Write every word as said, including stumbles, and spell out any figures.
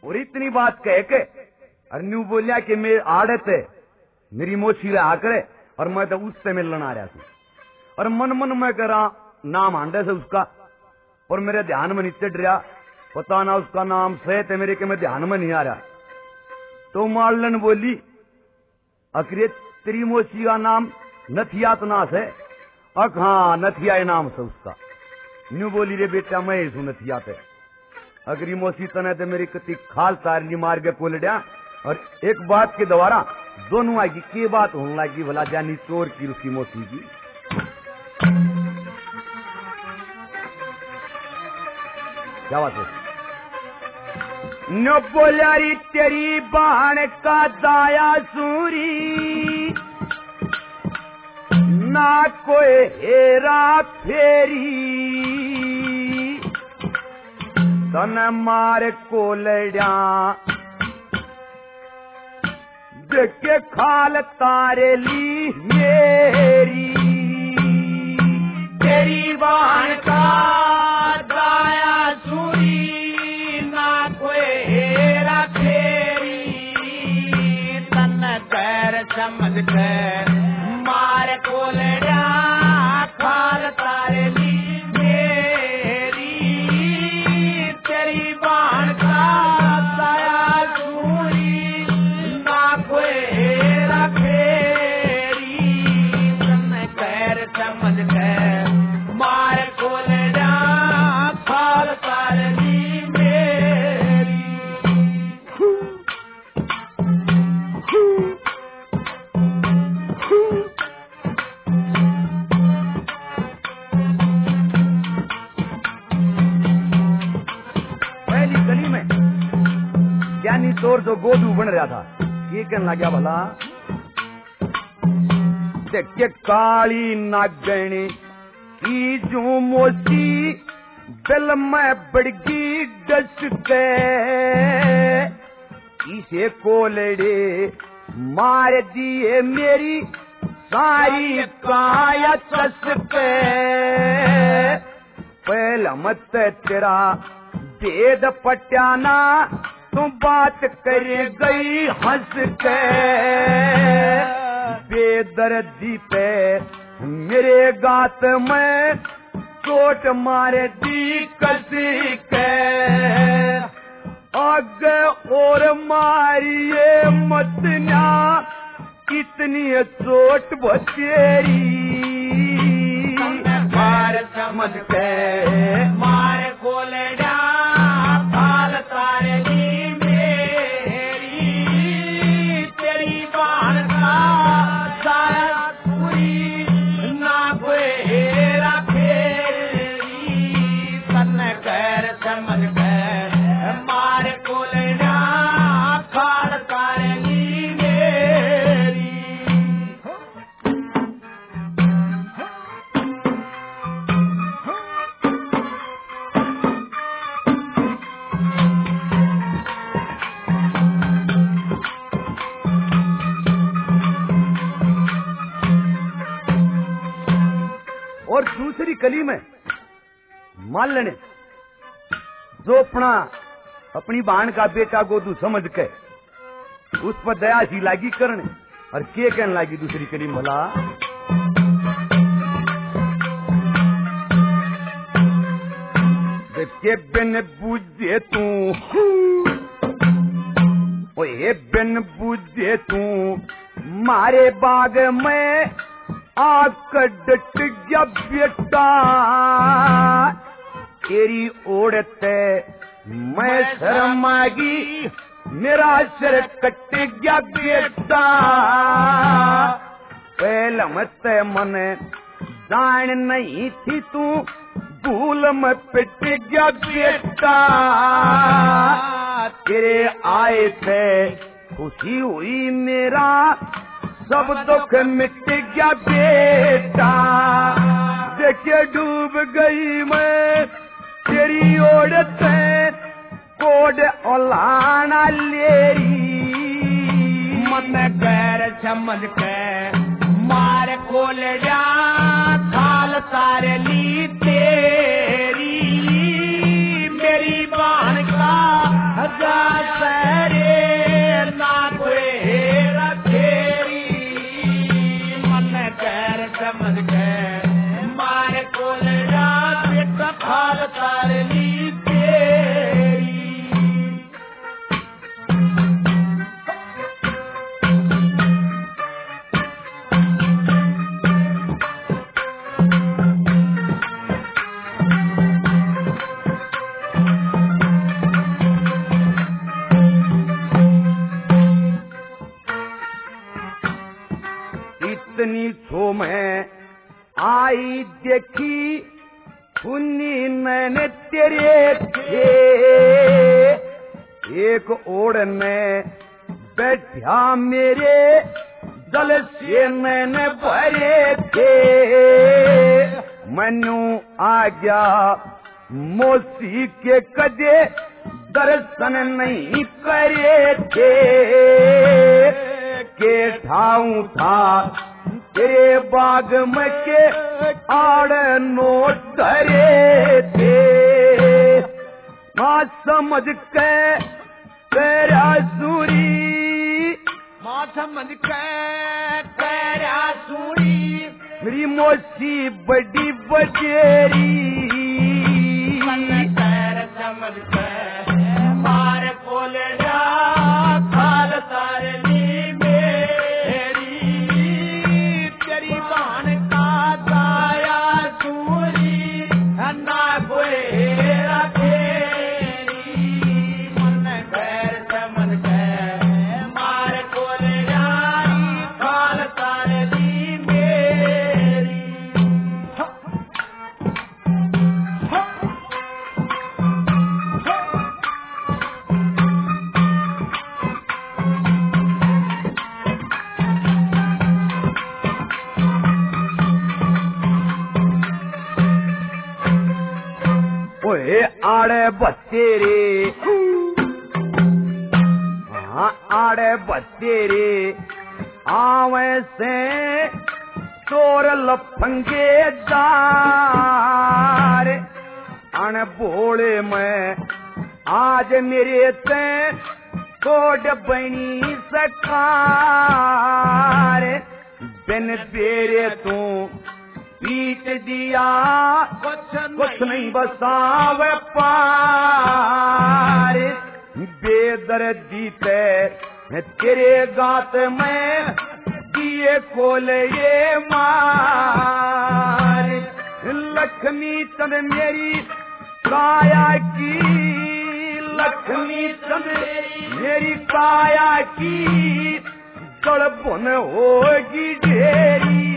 और इतनी बात कह के और न्यू बोलिया कि मेरी आदत है मेरी मोची ला आकर और मैं तो उससे मिलने आ रहा था और मन मन में करा नाम आंडे से उसका और मेरे ध्यान में नहीं चढ़ रहा पता ना उसका नाम से थे मेरे के मैं ध्यान में नहीं आ रहा। तो मालन बोली अखरे तेरी मोची का नाम नथिया तो ना से अख हाँ नथिया नाम से उसका। न्यू बोली रे बेटा मैं ही नथिया पे अगरी मोसी तने तो मेरी कति खाल तारली मार के कोलड्या और एक बात के द्वारा दोनों आएगी के बात होने लगी भला जानी चोर की उसकी मोसी की। क्या बात है न बोलारी तेरी बहन का दाया सूरी ना कोई हेरा फेरी तन मार कोलड्या देखे खाल तारे ली मेरी तेरी बहन का दाया सूरी ना कोई हेरा फेरी तन पैर समझ कर मार कोलड्या खाल तारे ली मेरी तेरी बहन का दाया सूरी ना कोई हेरा फेरी तन पैर समझ कर मार कोलड्या खाल तारे ली मेरी। पहली गली में ज्ञानी चोर जो गोदू बन रहा था ये कहने लगा भला देखे काली नागणी की जो मोची दिल में बड़गी डस के इसे कोलड़े मार दिए मेरी सारी काया चस के पहला मत तेरा वेद पट्याना तू बात कर गई हंस के बेदर्दी पे मेरे गात में चोट मारे दी कसी के आगे और मारिए मतना कितनी चोट बचेरी मार समझ के मार कोलड्या खाल तारे ली मेरी तेरी बहन का दाया सूरी ना कोई हेरा फेरी तन कर समझ कर मार कोलड्या खाल तारे ली मेरी। और दूसरी कली में माल्य ने जो अपना अपनी बहन का बेटा को तू समझ के उस पर दया सी लागी करने और के कहने लगी दूसरी कली भला के बिन बुझे तू ओए बिन बुझे तू मारे बाग में आकर डट गया बेटा तेरी ओढ़ते मैं शर्मागी मेरा सिर कट गया बेटा पहले मत मन जान नहीं थी तू भूल में पिट गया बेटा तेरे आए थे खुशी हुई मेरा सब दुख मिट गया बेटा देखे डूब गई मैं तेरी ओढ़त कोड ओलाना लेरी मन गैर समझ के मार कोलड्या खाल तारे ली तेरी मेरी बहन का हजार इतनी छो में आई देखी सुनी मैंने तेरे थे एक ओर में बैठा मेरे दल से मैंने भरे थे मनु आ गया मोसी के कदे दर्शन नहीं करे थे के ठाऊं था तेरे बाग में के आड़ नोट धरे थे मां समझ के तेरा सूरी मां समझ के तेरा सूरी मेरी मोसी बड़ी बजेरी समझ के मार बोले जा खाल तारे ली मेरी तेरी बाण का दाया सूरी ना कोई रखेरी मन खैर समझ के मार बोले जा खाल तारे ली मेरी ओए आड़े बच्चे रे हाँ आड़े बच्चे रे आवे से चोर लफंगे दार अन भोले में आज मेरे से कोड बनी सकार बिन तेरे तू पीट दिया कुछ नहीं बसाव पार बेदर्दी ते तेरे गात में दिए खोल ये मार लक्ष्मी चंद मेरी काया की लक्ष्मी चंद मेरी काया की गड़बन होगी ढेरी